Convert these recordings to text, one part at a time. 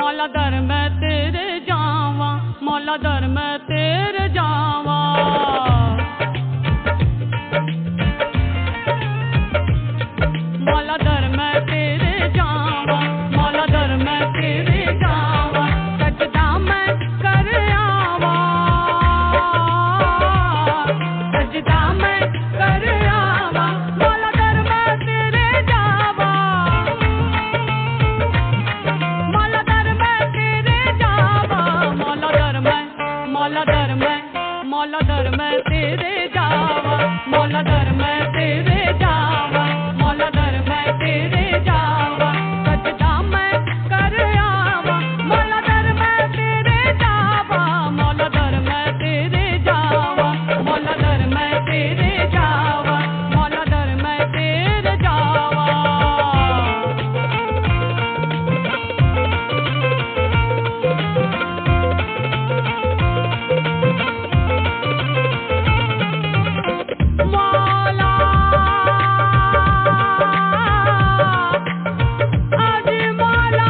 मौला दर मैं तेरे जावा, मौला दर मैं तेरे जावा। मौला दर मैं तेरे जावा, मौला दर मैं तेरे जावा, सजदा मैं कर आवा, सजदा मैं कर आवा। मौला दर मैं तेरे जावा, मौला दर मैं तेरे जावा, मौला दर मैं, मौला दर मैं, मौला दर मैं तेरे जावा, मौला दर मैं तेरे जावा, मौला दर मैं तेरे जावा, सजदा मैं कर आवा। मौला दर मैं तेरे जावा, मौला दर मैं तेरे जावा, मौला दर मैं तेरे जावा, मौला दर मैं तेरे जावा। मौला आज मौला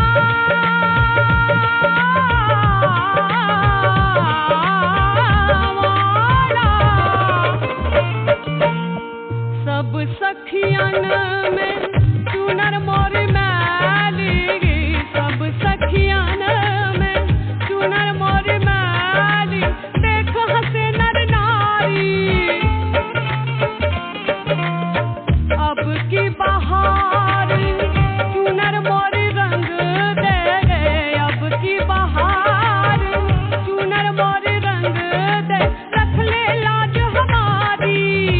मौला सब सखियन में चुनर मोर मैली, सब सखियन में चुनर मोर मैली, देख हंसे नर नारी। अब की बहार चुनर मोर रंग दे, अब की बहार चुनर मोर रंग दे, रख ले लाज हमारी।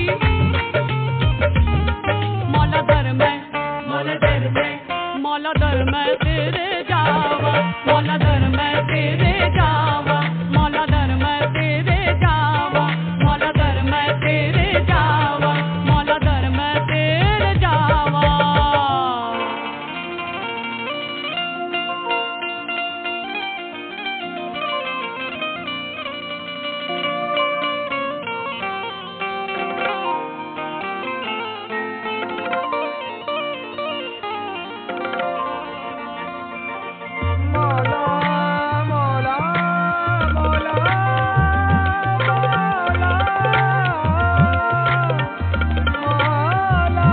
मौला दर मैं, मौला दर मैं, मौला दर मैं तेरे जावा, मौला दर मैं तेरे जावा, मौला दर मैं तेरे जावा, मौला दर मैं तेरे जावा, मौला दर मैं तेरे जावा। मौला मौला मौला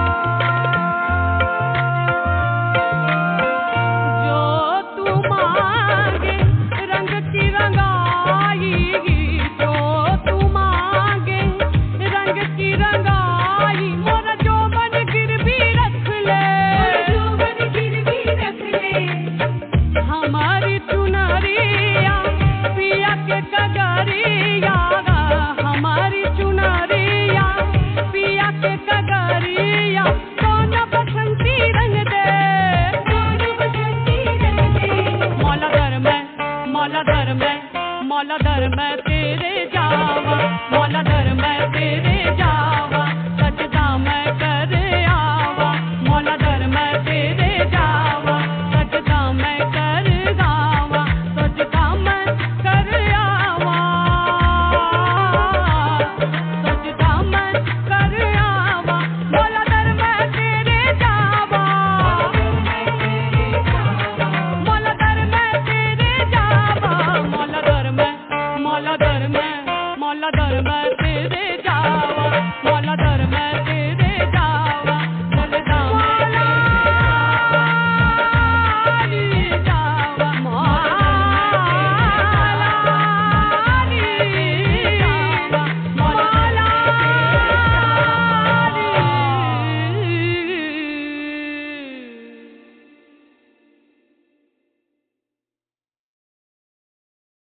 जो तू मांगे रंग की रंगाई, जो तू मांगे रंग की रंगाई, मोरा जो मन गिरवी रख ले, जो मन गिरवी रख ले। हमारी चुनरिया पिया के कगरिया, हमारी चुनरिया पिया के कगरिया, कौन बसंती रंग दे, कौन बसंती रंग दे। मौला दर मैं, मौला दर मैं, मौला दर मैं तेरे जावा, मौला दर मैं तेरे जावा, सजदा मैं कर आवा। मौला दर मैं तेरे जावा, सजदा मैं कर गावा, सजदा मैं कर आवा, सजदा मैं कर आवा। मौला दर मैं तेरे जावा, मौला दर मैं तेरे जावा, मौला दर मैं, मौला दर मैं, मौला दर मैं तेरे जावा, मौला दर मैं